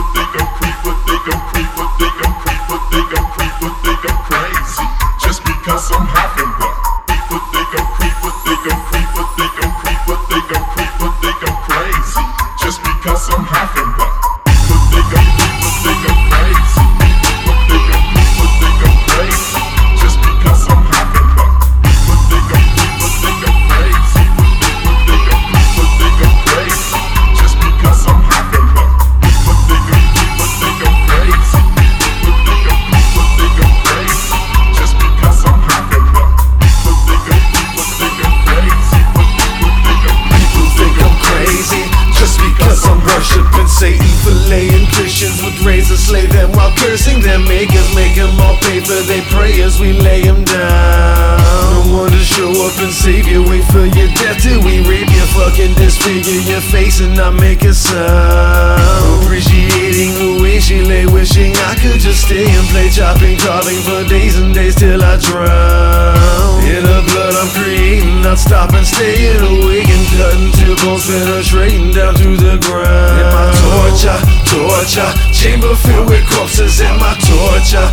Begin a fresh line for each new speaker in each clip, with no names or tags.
Satan filleting Christians with razors, slay them while cursing them. Make them all pay for their prayers, we lay them down. No one to show up and save you, wait for your death till we rape you, fucking disfigure your face and not make a sound. Appreciating the way she lay, wishing I could just stay and play chopping, carving for days and days till I drown. In the blood I'm creating, not stopping, staying awake and cutting till bones penetrating down to the ground. In my torture, chamber filled with corpses. In my torture,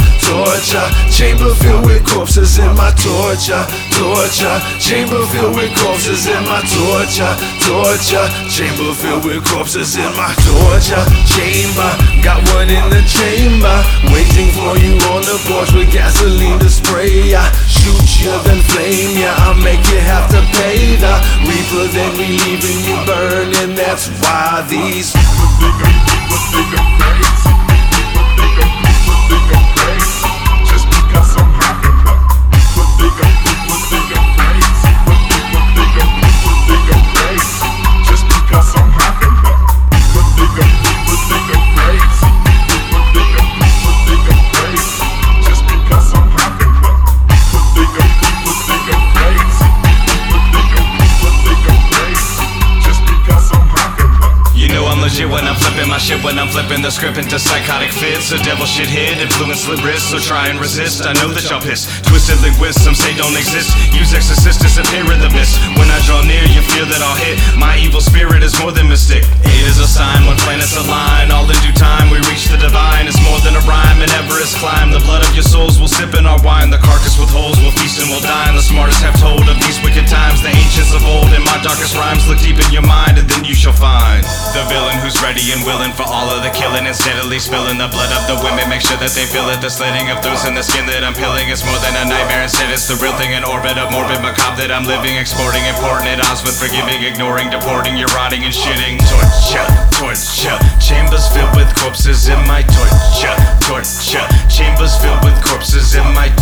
chamber filled with corpses. In my torture, chamber filled with corpses. In my torture, chamber filled with corpses. In my torture chamber, got one in the chamber, waiting for you on the porch with gasoline to spray ya. Shoot you then flame ya, I'll make you have to pay the reaper, then we leaving you burning. That's why these people think I'm crazy. People think I'm crazy. Just because I'm hot and hot. People think I'm crazy. People think I'm crazy. Just because I'm hot and hot. People think I'm crazy. People think I'm crazy. Just because I'm hot and hot. People think I'm crazy. People think I'm crazy. Just because I'm hot and hot.
You know I'm legit when I'm flipping my shit, when I'm flipping the script into psychotic fits. A devil shit hit, influence slit wrists, so try and resist. I know that y'all piss, twisted linguists, some say don't exist. Use exorcist disappear in the mist. When I draw near, you fear that I'll hit. My evil spirit is more than mystic. It is a sign when planets align. All in due time, we reach the divine. It's more than a rhyme, an Everest climb. The blood of your souls will sip in our wine. The carcass with holes will feast and will dine. The smartest have told of these wicked times. The ancients of old, in my darkest rhymes, look deep in your mind, and then you shall find the villain who's ready and willing for all of the killing and steadily spilling the blood of the women. Make sure that they feel it. The slitting of those in the skin that I'm peeling. It's more than a nightmare, instead it's the real thing. An orbit of morbid macabre that I'm living, exporting, important at odds with forgiving, ignoring, deporting. You're rotting and shitting. Torture, chambers filled with corpses in my torture. Chambers filled with corpses in my